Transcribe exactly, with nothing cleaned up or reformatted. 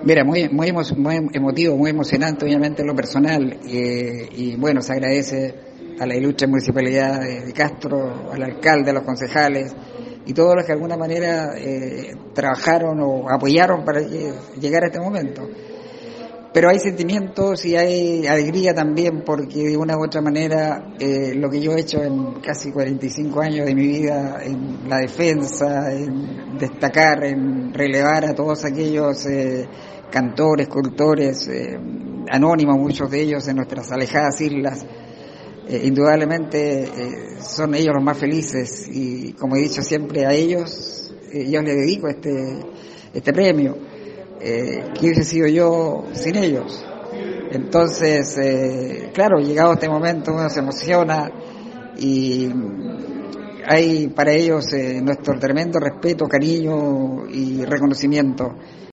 Mira, muy, muy, emo- muy emotivo, muy emocionante, obviamente, en lo personal. eh, y bueno, se agradece a la ilustre municipalidad de, de Castro, al alcalde, a los concejales y todos los que de alguna manera eh, trabajaron o apoyaron para lle- llegar a este momento. Pero hay sentimientos y hay alegría también porque de una u otra manera eh, lo que yo he hecho en casi cuarenta y cinco años de mi vida en la defensa, en destacar, en relevar a todos aquellos eh, cantores, cultores, eh, anónimos, muchos de ellos en nuestras alejadas islas, eh, indudablemente eh, son ellos los más felices y como he dicho siempre a ellos, eh, yo les dedico este, este premio. Eh, ¿qué hubiese sido yo sin ellos? Entonces, eh, claro, llegado este momento uno se emociona y hay para ellos eh, nuestro tremendo respeto, cariño y reconocimiento.